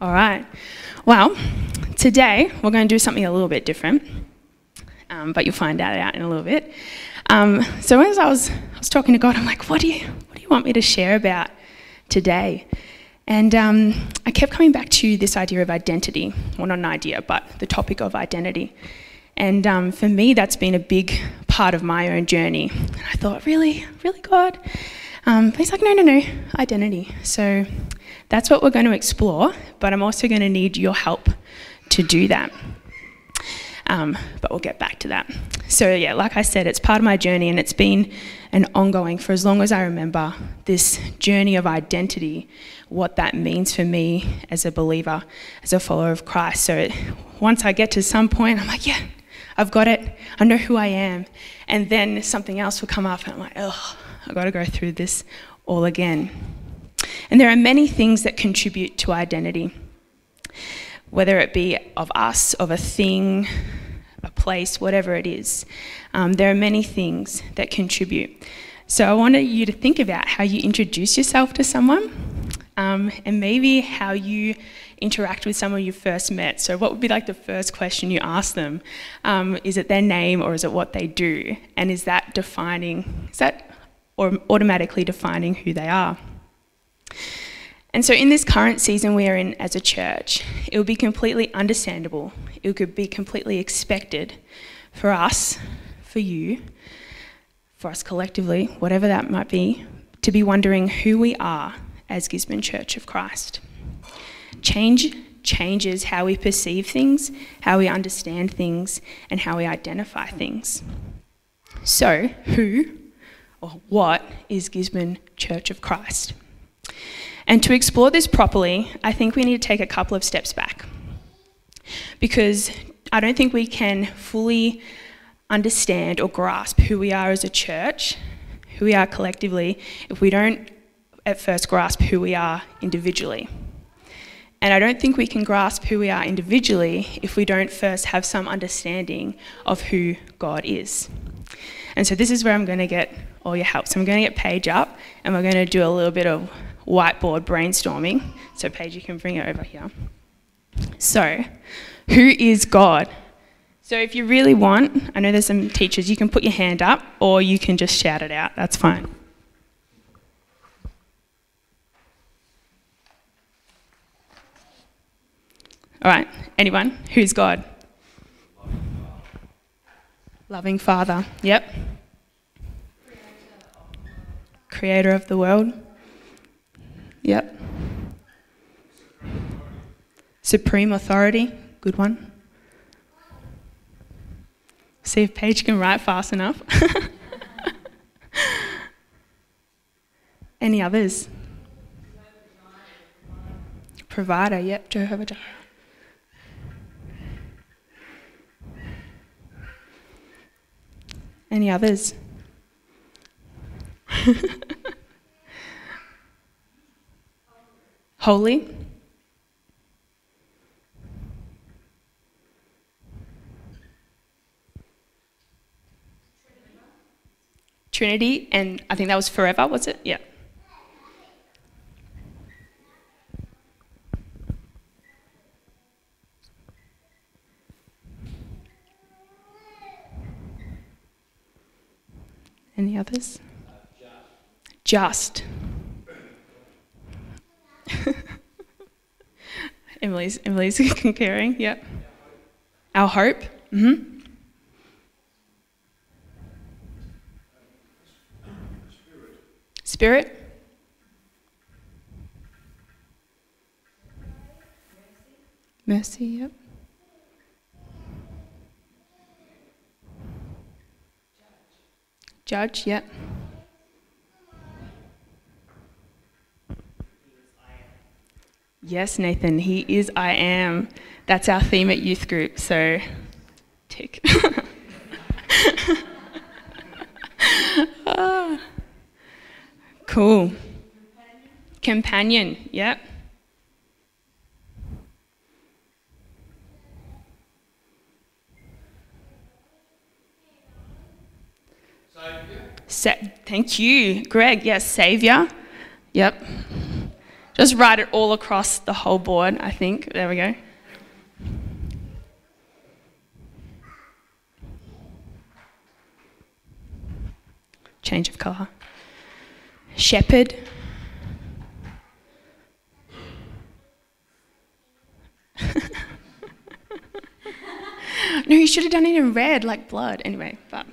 All right. Well, today we're going to do something a little bit different, but you'll find out in a little bit. So as I was talking to God, I'm like, what do you want me to share about today? And I kept coming back to this idea of identity. Well, not an idea, but the topic of identity. And for me, that's been a big part of my own journey. And I thought, really, God? But he's like, no, identity. So that's what we're going to explore, but I'm also going to need your help to do that. But we'll get back to that. So yeah, like I said, it's part of my journey, and it's been an ongoing, for as long as I remember, this journey of identity, what that means for me as a believer, as a follower of Christ. So once I get to some point, I'm like, yeah, I've got it. I know who I am. And then something else will come up, and I'm like, oh, I've got to go through this all again. And there are many things that contribute to identity, whether it be of us, of a thing, a place, whatever it is. There are many things that contribute. So I wanted you to think about how you introduce yourself to someone, and maybe how you interact with someone you first met. So what would be like the first question you ask them? Is it their name, or is it what they do? And is that automatically defining who they are? And so in this current season we are in as a church, it would be completely understandable, it could be completely expected for us, for you, for us collectively, whatever that might be, to be wondering who we are as Gisborne Church of Christ. Change changes how we perceive things, how we understand things, and how we identify things. So, who or what is Gisborne Church of Christ? And to explore this properly, I think we need to take a couple of steps back, because I don't think we can fully understand or grasp who we are as a church, who we are collectively, if we don't at first grasp who we are individually. And I don't think we can grasp who we are individually if we don't first have some understanding of who God is. And so this is where I'm going to get all your help. So I'm going to get Paige up, and we're going to do a little bit of whiteboard brainstorming. So Paige, you can bring it over here. So, who is God? So if you really want, I know there's some teachers, you can put your hand up, or you can just shout it out, that's fine. All right, anyone? Who's God? Loving Father, yep. Creator of the world. Yep. Supreme authority, good one. See if Paige can write fast enough. Any others? Provider, yep, Jehovah Jireh. Any others? Holy. Trinity, and I think that was forever, was it? Yeah. Any others? Just. Emily's concurring, yep. Our hope. Mm-hmm. Spirit. Mercy, yep. Judge, yep. Yes, Nathan, he is I am. That's our theme at youth group, so tick. Cool. Companion, yep. Savior. Thank you, Greg. Yes, Saviour. Yep. Just write it all across the whole board, I think. There we go. Change of colour. Shepherd. No, you should have done it in red, like blood. Anyway, but...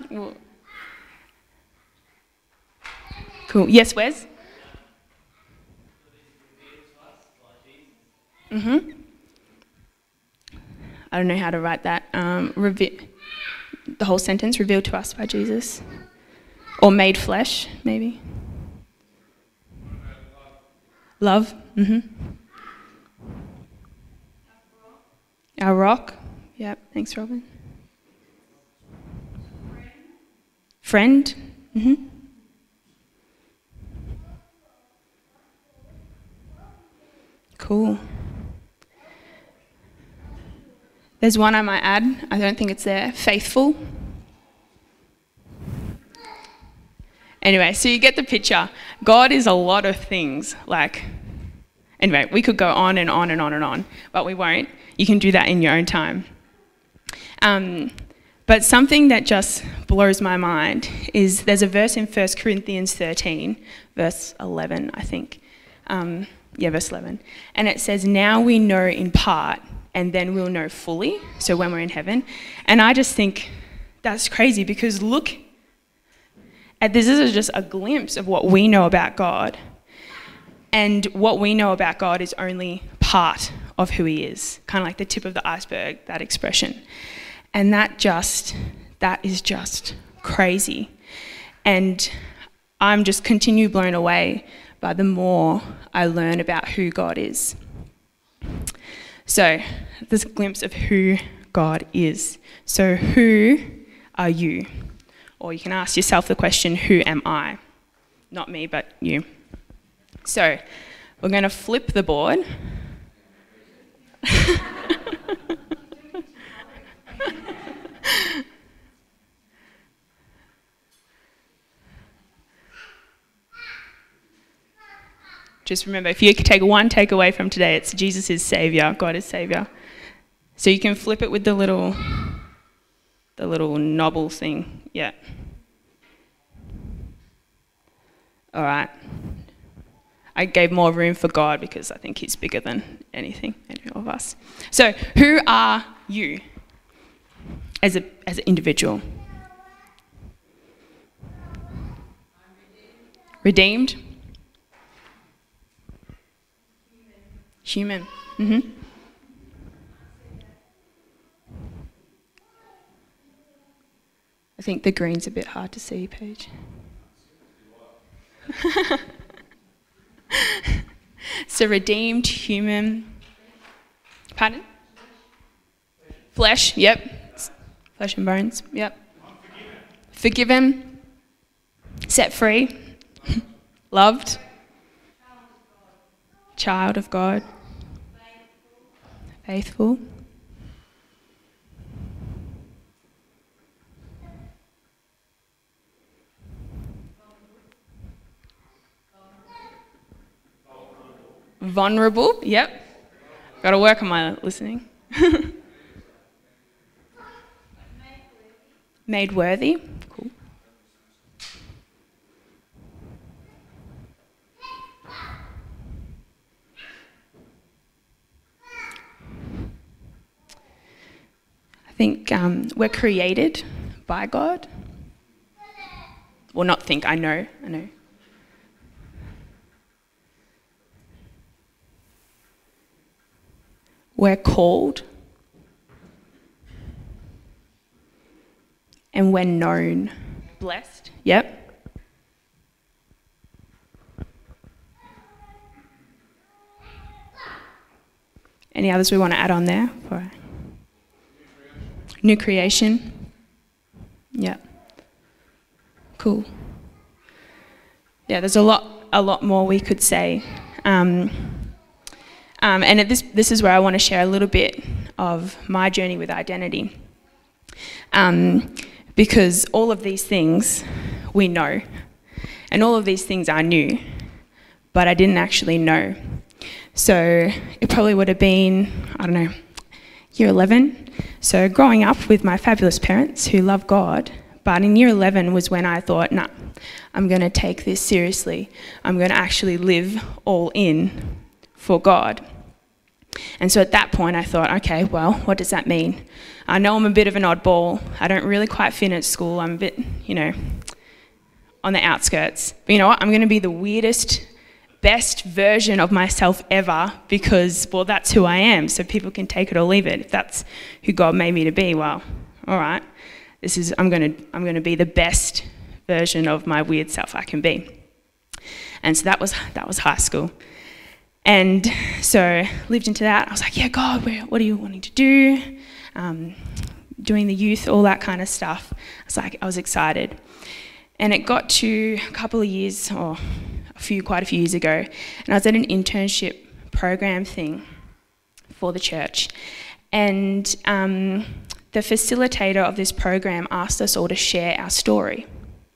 Cool. Yes, Wes? I don't know how to write that. The whole sentence, revealed to us by Jesus. Or made flesh, maybe. Love. Our rock. Yep, thanks, Robin. Friend. Cool. There's one I might add. I don't think it's there. Faithful. Anyway, so you get the picture. God is a lot of things. Anyway, we could go on and on and on and on, but we won't. You can do that in your own time. But something that just blows my mind is there's a verse in 1 Corinthians 13, verse 11, I think. Verse 11. And it says, now we know in part, and then we'll know fully, so when we're in heaven. And I just think that's crazy, because look at this. This is just a glimpse of what we know about God. And what we know about God is only part of who he is, kind of like the tip of the iceberg, that expression. And that is just crazy. And I'm just continue blown away by the more I learn about who God is. So, this glimpse of who God is. So, who are you? Or you can ask yourself the question, who am I? Not me, but you. So, we're going to flip the board. Just remember, if you could take one takeaway from today, it's Jesus is Saviour, God is Saviour. So you can flip it with the little knobble thing. Yeah. All right. I gave more room for God because I think he's bigger than any of us. So who are you as an individual? Redeemed? Human. I think the green's a bit hard to see, Paige. So redeemed, human. Pardon? Flesh, yep. Flesh and bones, yep. Forgiven. Set free. Loved. Child of God. Faithful. Vulnerable, yep. Got to work on my listening. Made worthy, cool. I think we're created by God. Well, not think, I know. We're called. And we're known. Blessed, yep. Any others we want to add on there? For new creation. Yep. Cool. Yeah, there's a lot more we could say. And this is where I want to share a little bit of my journey with identity. Because all of these things we know, and all of these things are new, but I didn't actually know. So it probably would have been, I don't know, year 11. So growing up with my fabulous parents who love God, but in year 11 was when I thought, nah, I'm going to take this seriously. I'm going to actually live all in for God. And so at that point I thought, okay, well, what does that mean? I know I'm a bit of an oddball. I don't really quite fit at school. I'm a bit, on the outskirts. But you know what? I'm going to be the weirdest, best version of myself ever because, well, that's who I am. So people can take it or leave it. If that's who God made me to be, well, all right. I'm going to be the best version of my weird self I can be. And so that was high school. And so lived into that. I was like, yeah, God, what are you wanting to do? Doing the youth, all that kind of stuff. I was excited. And it got to a couple of years, or quite a few years ago, and I was at an internship program thing for the church. And the facilitator of this program asked us all to share our story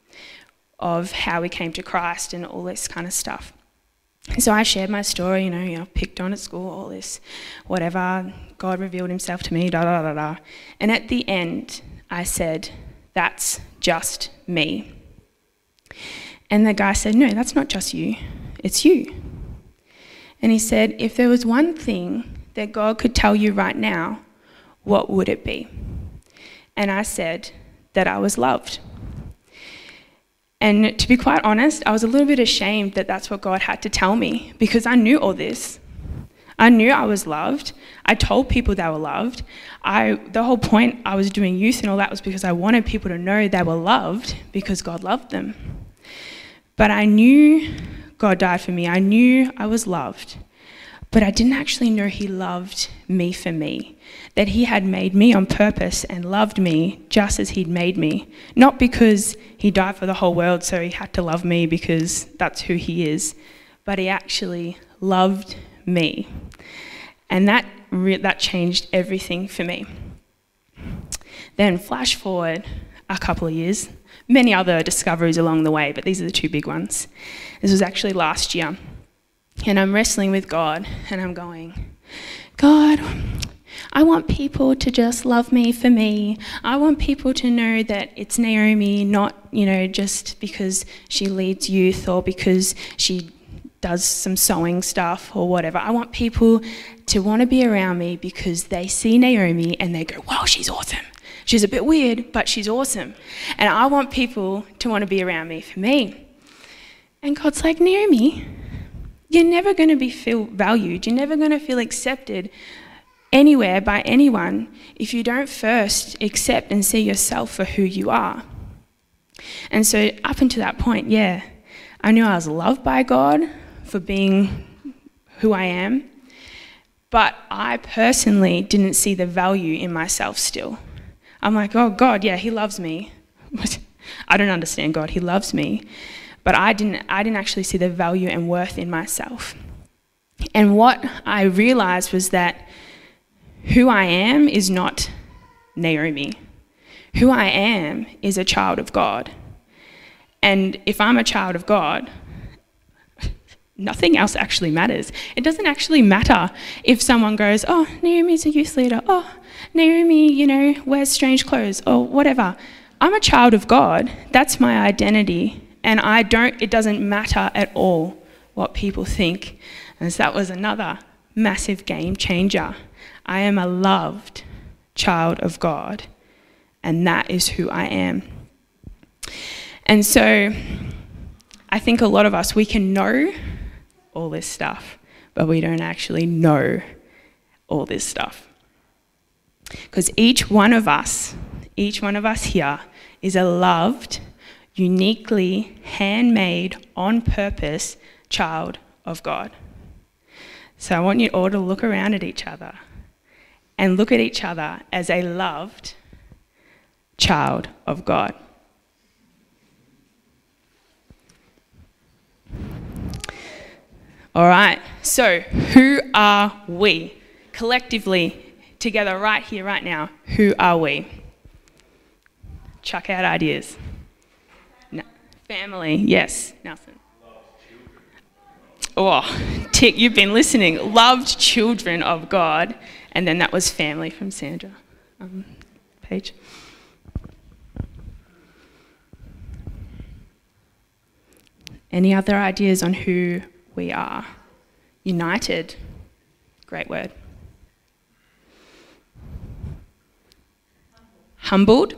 of how we came to Christ and all this kind of stuff. So I shared my story, picked on at school, all this, whatever, God revealed himself to me, da-da-da-da. And at the end, I said, that's just me. And the guy said, no, that's not just you, it's you. And he said, if there was one thing that God could tell you right now, what would it be? And I said that I was loved. And to be quite honest, I was a little bit ashamed that that's what God had to tell me because I knew all this. I knew I was loved. I told people they were loved. The whole point I was doing youth and all that was because I wanted people to know they were loved because God loved them. But I knew God died for me. I knew I was loved. But I didn't actually know he loved me for me, that he had made me on purpose and loved me just as he'd made me. Not because he died for the whole world, so he had to love me because that's who he is, but he actually loved me. And that changed everything for me. Then flash forward a couple of years, many other discoveries along the way, but these are the two big ones. This was actually last year. And I'm wrestling with God, and I'm going, God, I want people to just love me for me. I want people to know that it's Naomi, not, just because she leads youth or because she does some sewing stuff or whatever. I want people to want to be around me because they see Naomi and they go, wow, she's awesome. She's a bit weird, but she's awesome. And I want people to want to be around me for me. And God's like, Naomi, you're never going to feel valued. You're never going to feel accepted anywhere by anyone if you don't first accept and see yourself for who you are. And so up until that point, yeah, I knew I was loved by God for being who I am, but I personally didn't see the value in myself still. I'm like, oh, God, yeah, he loves me. I don't understand God. He loves me. But I didn't actually see the value and worth in myself. And what I realized was that who I am is not Naomi. Who I am is a child of God. And if I'm a child of God, nothing else actually matters. It doesn't actually matter if someone goes, oh, Naomi's a youth leader. Oh, Naomi, wears strange clothes or whatever. I'm a child of God. That's my identity. And it doesn't matter at all what people think. And so that was another massive game changer. I am a loved child of God, and that is who I am. And so I think a lot of us, we can know all this stuff, but we don't actually know all this stuff. Because each one of us here is a loved, uniquely handmade, on purpose child of God. So I want you all to look around at each other and look at each other as a loved child of God. All right, so who are we? Collectively, together right here, right now, who are we? Chuck out ideas. No. Family, yes, Nelson. Tick, you've been listening. Loved children of God. And then that was family from Sandra. Page. Any other ideas on who we are? United. Great word. Humbled.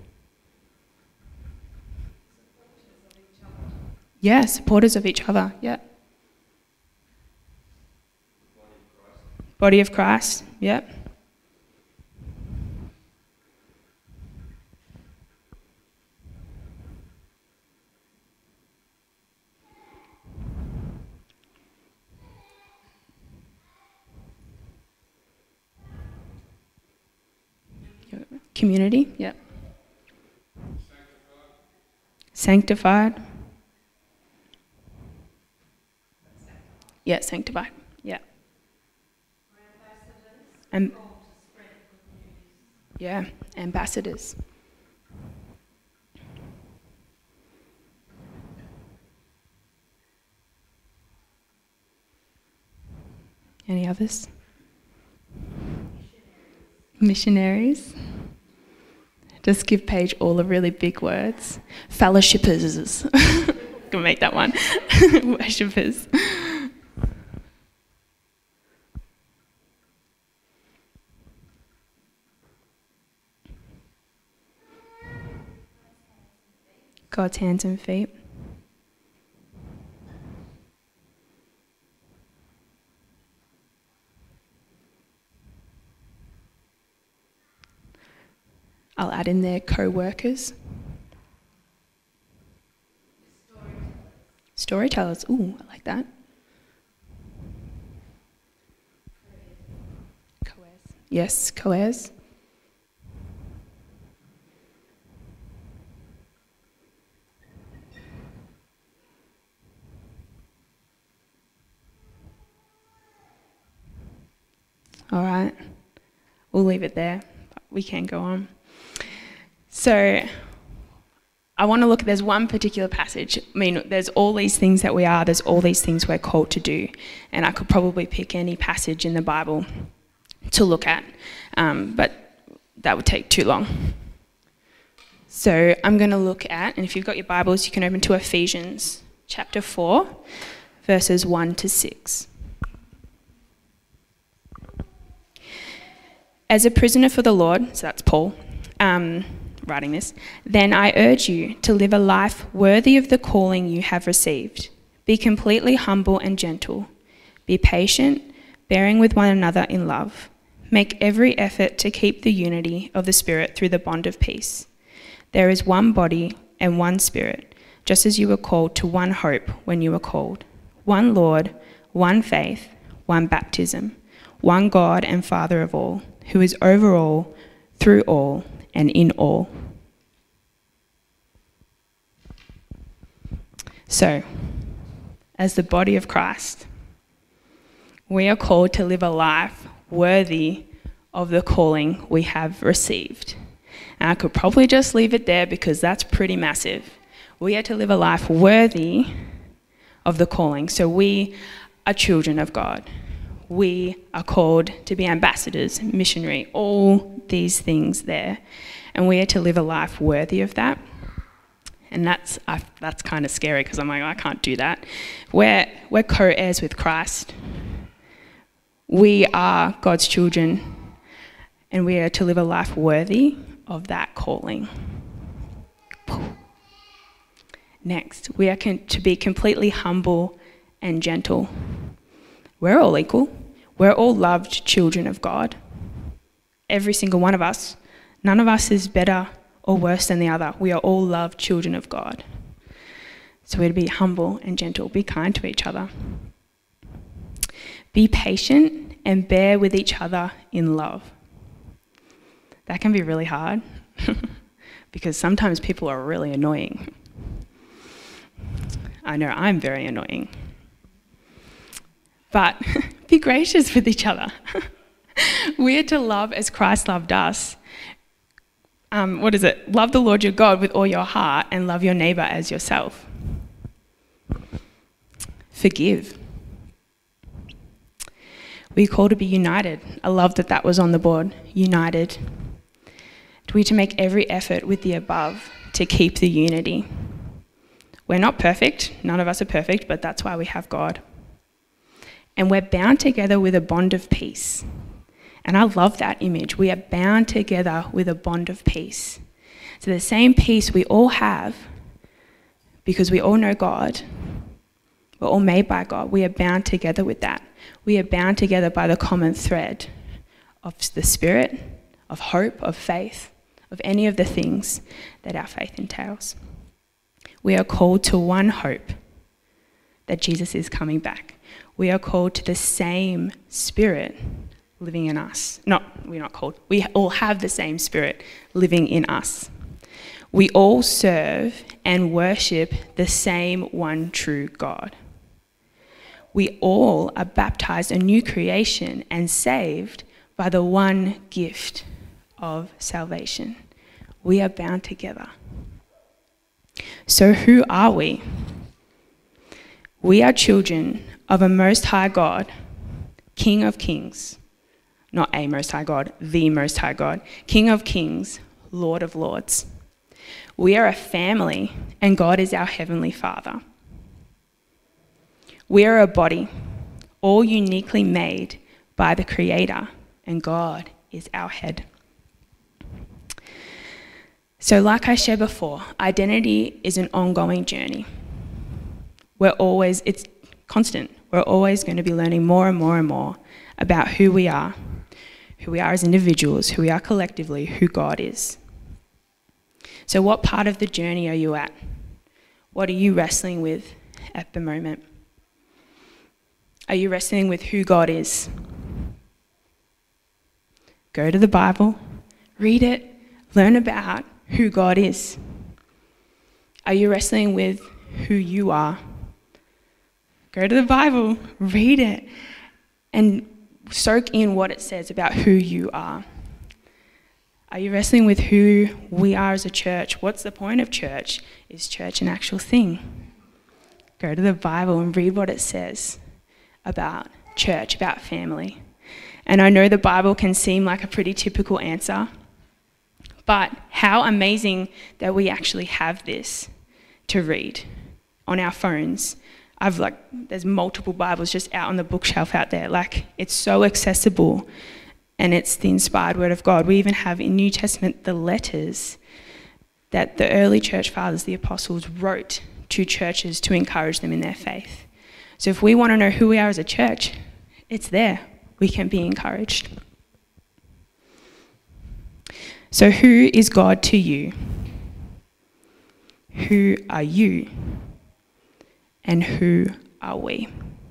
Yeah, supporters of each other. Yeah. Body of Christ. Yeah. Community. Yeah. Sanctified. Yeah, sanctified. Yeah. And yeah, ambassadors. Any others? Missionaries. Just give Paige all the really big words. Fellowshippers. Can make that one. Worshippers. God's hands and feet. I'll add in there co-workers. Storytellers. Ooh, I like that. Co-heirs. Yes, co-heirs. All right, we'll leave it there, but we can go on. So I want to look, there's one particular passage. I mean, there's all these things that we are, there's all these things we're called to do, and I could probably pick any passage in the Bible to look at, but that would take too long. So I'm going to look at, and if you've got your Bibles, you can open to Ephesians chapter 4, verses 1 to 6. As a prisoner for the Lord, so that's Paul writing this, then I urge you to live a life worthy of the calling you have received. Be completely humble and gentle. Be patient, bearing with one another in love. Make every effort to keep the unity of the Spirit through the bond of peace. There is one body and one Spirit, just as you were called to one hope when you were called. One Lord, one faith, one baptism, one God and Father of all, who is over all, through all, and in all. So, as the body of Christ, we are called to live a life worthy of the calling we have received. And I could probably just leave it there because that's pretty massive. We are to live a life worthy of the calling. So we are children of God. We are called to be ambassadors, missionary, all these things there. And we are to live a life worthy of that. And that's kind of scary because I'm like, I can't do that. We're co-heirs with Christ. We are God's children, and we are to live a life worthy of that calling. Next, we are to be completely humble and gentle. We're all equal. We're all loved children of God. Every single one of us. None of us is better or worse than the other. We are all loved children of God. So we're to be humble and gentle. Be kind to each other. Be patient and bear with each other in love. That can be really hard because sometimes people are really annoying. I know I'm very annoying. But be gracious with each other. We are to love as Christ loved us. Love the Lord your God with all your heart and love your neighbour as yourself. Forgive. We're called to be united. I love that that was on the board, united. We're to make every effort with the above to keep the unity. We're not perfect, none of us are perfect, but that's why we have God. And we're bound together with a bond of peace. And I love that image. We are bound together with a bond of peace. So the same peace we all have, because we all know God, we're all made by God, we are bound together with that. We are bound together by the common thread of the Spirit, of hope, of faith, of any of the things that our faith entails. We are called to one hope, that Jesus is coming back. We are called to the same Spirit living in us. We're not called. We all have the same Spirit living in us. We all serve and worship the same one true God. We all are baptized a new creation and saved by the one gift of salvation. We are bound together. So who are we? We are children of a Most High God, King of Kings. Not a Most High God, the Most High God. King of Kings, Lord of Lords. We are a family, and God is our Heavenly Father. We are a body, all uniquely made by the Creator, and God is our head. So like I shared before, identity is an ongoing journey. It's constant. We're always going to be learning more and more and more about who we are as individuals, who we are collectively, who God is. So what part of the journey are you at? What are you wrestling with at the moment? Are you wrestling with who God is? Go to the Bible, read it, learn about who God is. Are you wrestling with who you are? Go to the Bible, read it, and soak in what it says about who you are. Are you wrestling with who we are as a church? What's the point of church? Is church an actual thing? Go to the Bible and read what it says about church, about family. And I know the Bible can seem like a pretty typical answer, but how amazing that we actually have this to read on our phones. There's multiple Bibles just out on the bookshelf out there. It's so accessible, and it's the inspired word of God. We even have in New Testament the letters that the early church fathers, the apostles, wrote to churches to encourage them in their faith. So if we want to know who we are as a church, it's there. We can be encouraged. So who is God to you? Who are you? And who are we?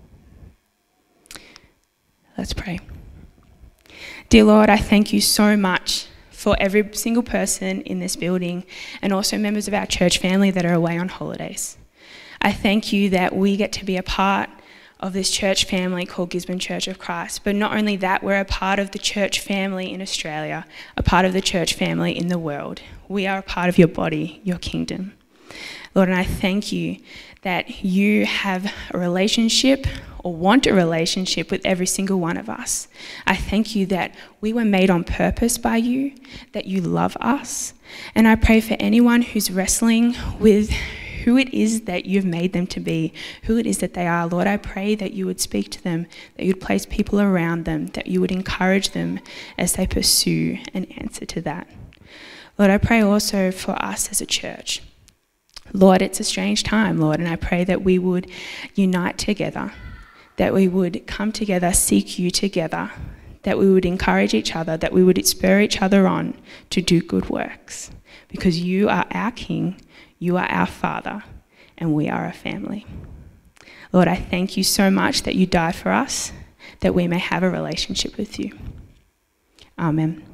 Let's pray. Dear Lord, I thank you so much for every single person in this building and also members of our church family that are away on holidays. I thank you that we get to be a part of this church family called Gisborne Church of Christ. But not only that, we're a part of the church family in Australia, a part of the church family in the world. We are a part of your body, your kingdom. Lord, and I thank you that you have a relationship or want a relationship with every single one of us. I thank you that we were made on purpose by you, that you love us. And I pray for anyone who's wrestling with who it is that you've made them to be, who it is that they are. Lord, I pray that you would speak to them, that you'd place people around them, that you would encourage them as they pursue an answer to that. Lord, I pray also for us as a church. Lord, it's a strange time, Lord, and I pray that we would unite together, that we would come together, seek you together, that we would encourage each other, that we would spur each other on to do good works, because you are our King, you are our Father, and we are a family. Lord, I thank you so much that you died for us, that we may have a relationship with you. Amen.